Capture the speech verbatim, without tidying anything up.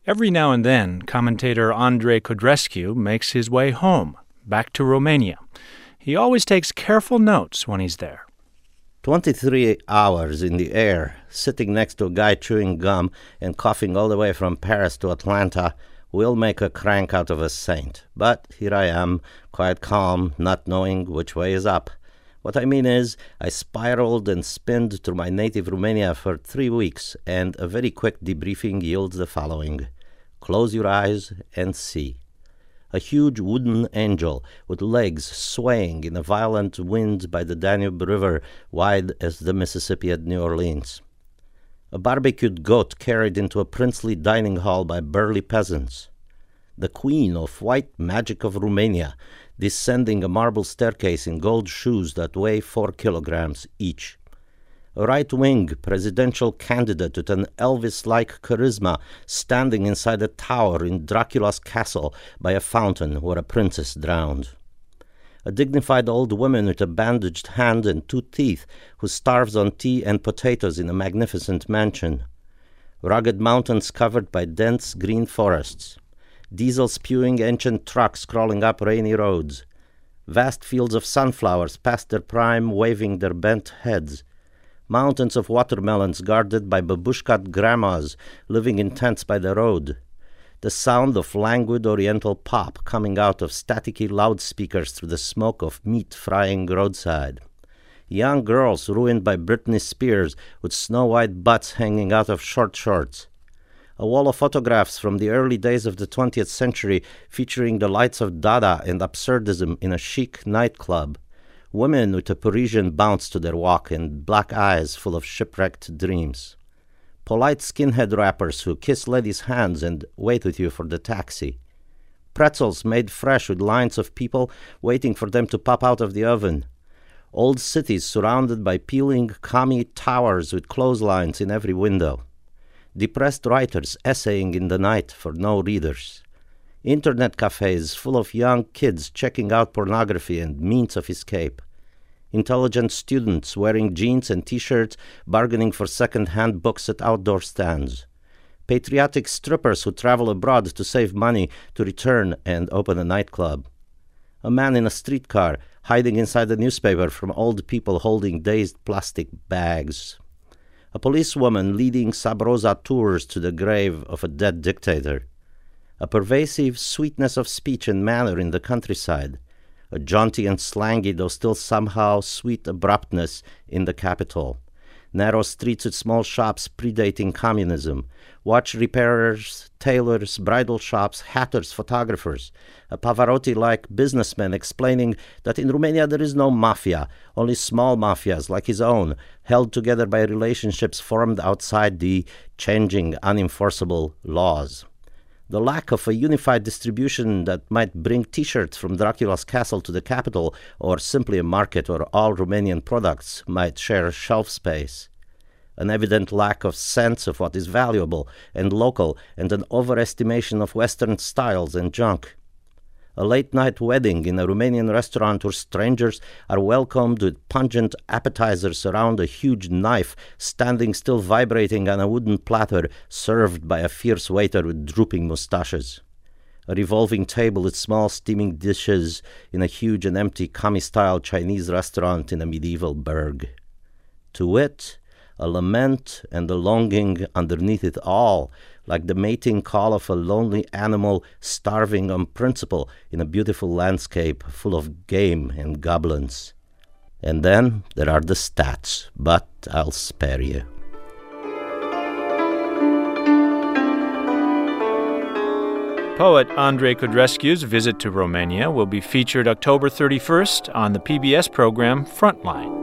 Every now and then, commentator Andrei Codrescu makes his way home, back to Romania. He always takes careful notes when he's there. twenty-three hours in the air, sitting next to a guy chewing gum and coughing all the way from Paris to Atlanta will make a crank out of a saint. But here I am, quite calm, not knowing which way is up. What I mean is, I spiraled and spinned through my native Romania for three weeks, and a very quick debriefing yields the following. Close your eyes and see. A huge wooden angel with legs swaying in a violent wind by the Danube River, wide as the Mississippi at New Orleans. A barbecued goat carried into a princely dining hall by burly peasants. The queen of white magic of Romania, descending a marble staircase in gold shoes that weigh four kilograms each. A right-wing presidential candidate with an Elvis-like charisma standing inside a tower in Dracula's castle by a fountain where a princess drowned. A dignified old woman with a bandaged hand and two teeth who starves on tea and potatoes in a magnificent mansion. Rugged mountains covered by dense green forests. Diesel-spewing ancient trucks crawling up rainy roads. Vast fields of sunflowers past their prime waving their bent heads. Mountains of watermelons guarded by babushkat grandmas living in tents by the road. The sound of languid oriental pop coming out of staticky loudspeakers through the smoke of meat frying roadside. Young girls ruined by Britney Spears with snow-white butts hanging out of short shorts. A wall of photographs from the early days of the twentieth century featuring the lights of Dada and absurdism in a chic nightclub. Women with a Parisian bounce to their walk and black eyes full of shipwrecked dreams. Polite skinhead rappers who kiss ladies' hands and wait with you for the taxi. Pretzels made fresh with lines of people waiting for them to pop out of the oven. Old cities surrounded by peeling commie towers with clotheslines in every window. Depressed writers essaying in the night for no readers. Internet cafes full of young kids checking out pornography and means of escape. Intelligent students wearing jeans and T-shirts bargaining for second-hand books at outdoor stands. Patriotic strippers who travel abroad to save money to return and open a nightclub. A man in a streetcar hiding inside a newspaper from old people holding dazed plastic bags. A policewoman leading sub-rosa tours to the grave of a dead dictator. A pervasive sweetness of speech and manner in the countryside. A jaunty and slangy, though still somehow sweet abruptness in the capital. Narrow streets with small shops predating communism. Watch repairers, tailors, bridal shops, hatters, photographers. A Pavarotti-like businessman explaining that in Romania there is no mafia, only small mafias like his own, held together by relationships formed outside the changing, unenforceable laws. The lack of a unified distribution that might bring T-shirts from Dracula's castle to the capital, or simply a market where all Romanian products might share shelf space. An evident lack of sense of what is valuable and local, and an overestimation of Western styles and junk. A late-night wedding in a Romanian restaurant where strangers are welcomed with pungent appetizers around a huge knife standing still vibrating on a wooden platter served by a fierce waiter with drooping mustaches. A revolving table with small steaming dishes in a huge and empty commie-style Chinese restaurant in a medieval burg. To wit, a lament and a longing underneath it all, like the mating call of a lonely animal starving on principle in a beautiful landscape full of game and goblins. And then there are the stats, but I'll spare you. Poet Andrei Codrescu's visit to Romania will be featured October thirty-first on the P B S program Frontline.